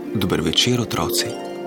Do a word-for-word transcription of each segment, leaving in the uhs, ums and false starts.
Dober večer, otroci.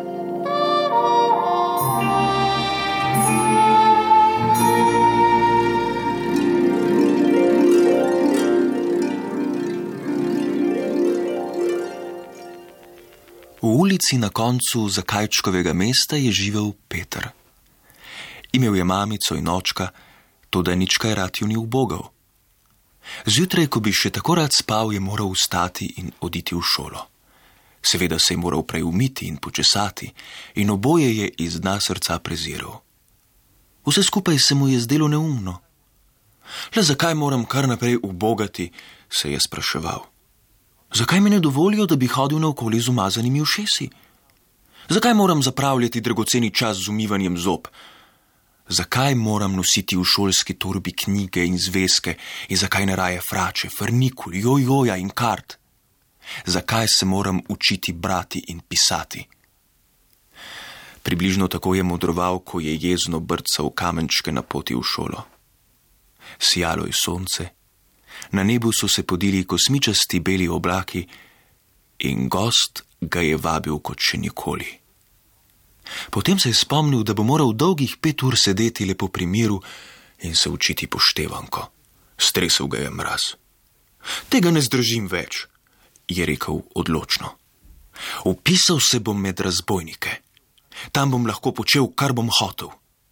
V ulici na koncu Zakajčkovega mesta je živel Peter. Imel je mamico in očka, toda nič kaj rad ju ni ubogal. Zjutraj, ko bi še tako rad spal, je moral vstati in oditi v šolo. Seveda se je moral prej umiti in počesati in oboje je iz dna srca preziral. Vse skupaj se mu je zdelo neumno. Le zakaj moram kar naprej ubogati, se je spraševal. Zakaj mi ne dovolijo, da bi hodil naokoli z umazanimi ušesi? Zakaj moram zapravljati dragoceni čas z umivanjem zob? Zakaj moram nositi v šolski torbi knjige in zvezke in zakaj ne raje frače, frnikul, jojoja in kart? Zakaj se moram učiti brati in pisati? Približno tako je modroval, ko je jezno brcal kamenčke na poti v šolo. Sijalo je sonce, na nebu so se podili kosmičasti beli oblaki in gost ga je vabil kot še nikoli. Potem se je spomnil, da bo moral dolgih pet ur sedeti lepo pri miru in se učiti poštevanko. Stresel ga je mraz. Tega ne zdržim več, je rekel odločno. Vpisal se bom med razbojnike. Tam bom lahko počel, kar bom hotel.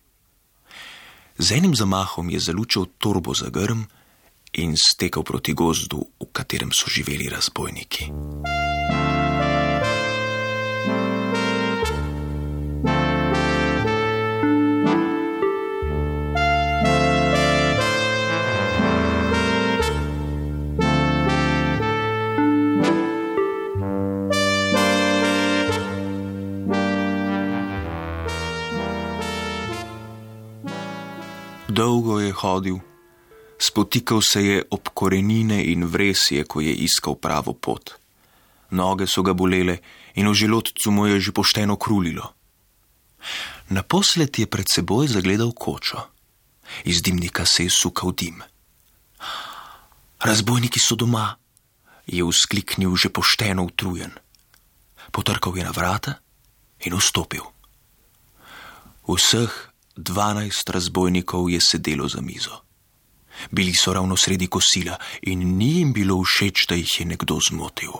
Z enim zamahom je zalučal torbo za grm in stekel proti gozdu, v katerem so živeli razbojniki. Dolgo je hodil, spotikal se je ob korenine in vresje, ko je iskal pravo pot. Noge so ga bolele in v želodcu mu je že pošteno krulilo. Naposled je pred seboj zagledal kočo. Iz dimnika se je sukal dim. Razbojniki so doma, je vzkliknil že pošteno utrujen. Potrkal je na vrata in vstopil. Vseh dvanajst razbojnikov je sedelo za mizo. Bili so ravno sredi kosila in ni jim bilo všeč, da jih je nekdo zmotil.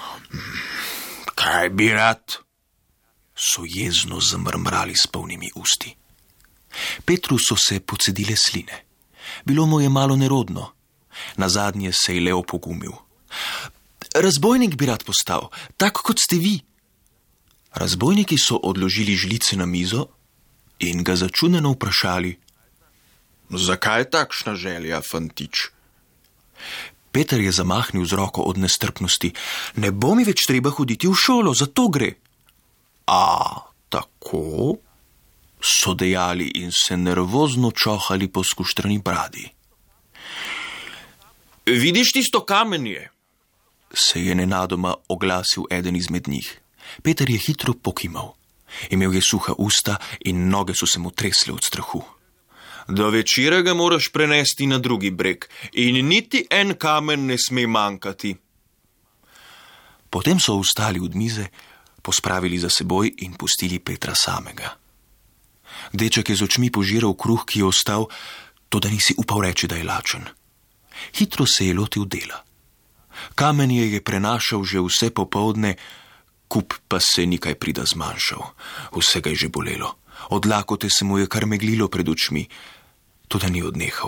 Kaj bi rad? So jezno zamrmrali s polnimi usti. Petru so se pocedile sline. Bilo mu je malo nerodno. Nazadnje se je le opogumil. Razbojnik bi rad postal, tak kot ste vi. Razbojniki so odložili žlice na mizo in ga začudeno vprašali. Zakaj takšna želja, fantič? Peter je zamahnil z roko od nestrpnosti. Ne bo mi več treba hoditi v šolo, za to gre. A, tako? So dejali in se nervozno čohali po skuštrani bradi. Vidiš tisto kamenje? Se je nenadoma oglasil eden izmed njih. Peter je hitro pokimal. Imel je suha usta in noge so se mu tresle od strahu. Do večera ga moraš prenesti na drugi breg in niti en kamen ne sme manjkati. Potem so vstali od mize, pospravili za seboj in pustili Petra samega. Deček je z očmi požiral kruh, ki je ostal, toda nisi upal reči, da je lačen. Hitro se je lotil dela. Kamenje je prenašal že vse popoldne, kup pa se ni kaj prida zmanjšal. Vse ga je že bolelo. Od lakote se mu je kar meglilo pred očmi, toda ni odnehal.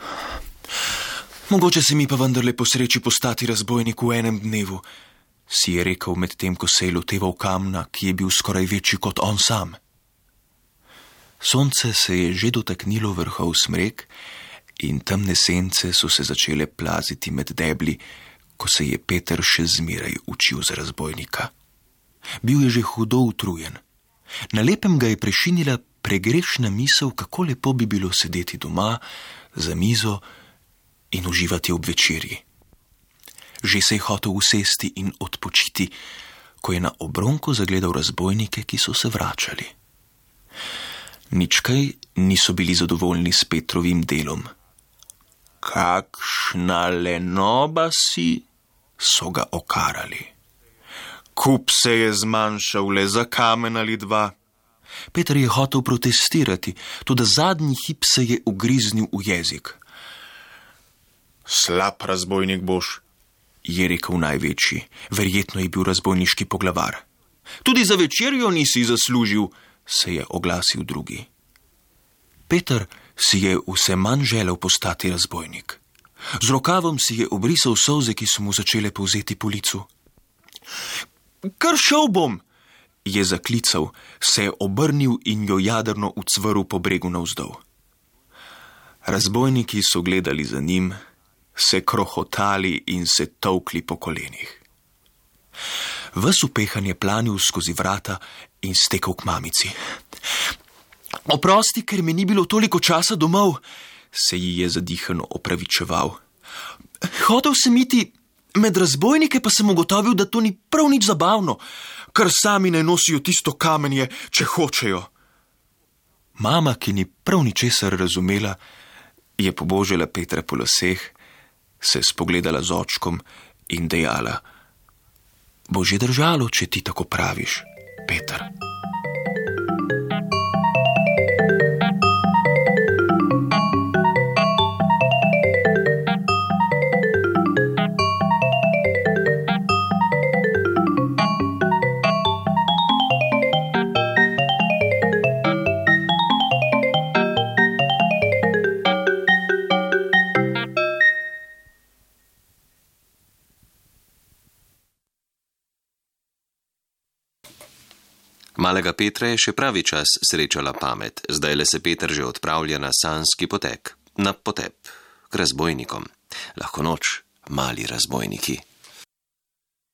Mogoče se mi pa vendarle posreči postati razbojnik v enem dnevu, si je rekel medtem, ko se je loteval kamna, ki je bil skoraj večji kot on sam. Sonce se je že dotaknilo vrhov smrek in temne sence so se začele plaziti med debli, ko se je Peter še zmeraj učil za razbojnika. Bil je že hudo utrujen. Na lepem ga je prešinila pregrešna misel, kako lepo bi bilo sedeti doma, za mizo in uživati ob večerji. Že se je hotel usesti in odpočiti, ko je na obronku zagledal razbojnike, ki so se vračali. Ničkaj niso bili zadovoljni s Petrovim delom. Kakšna lenoba si, so ga okarali. Kup se je zmanjšal le za kamen ali dva. Peter je hotel protestirati, toda zadnji hip se je ugriznil v jezik. Slab razbojnik boš, je rekel največji, verjetno je bil razbojniški poglavar. Tudi za večerjo nisi zaslužil, se je oglasil drugi. Peter si je vse manj želel postati razbojnik. Z rokavom si je obrisal solze, ki so mu začele povzeti po licu. Kar šel bom, je zaklical, se je obrnil in jo jadrno ucvrl po bregu navzdol. Razbojniki so gledali za njim, se krohotali in se tolkli po kolenih. Ves upehan je planil skozi vrata in stekel k mamici. Oprosti, ker mi ni bilo toliko časa domov, se ji je zadihano opravičeval. Hotel sem iti med razbojnike, pa sem ugotovil, da to ni prav nič zabavno, ker sami ne nosijo tisto kamenje, če hočejo. Mama, ki ni prav ničesar razumela, je pobožala Petra po laseh, se spogledala z očkom in dejala: Bo že držalo, če ti tako praviš, Peter. Malega Petra je še pravi čas srečala pamet, zdaj le se Peter že odpravlja na sanjski potek, na potep, k razbojnikom. Lahko noč, mali razbojniki.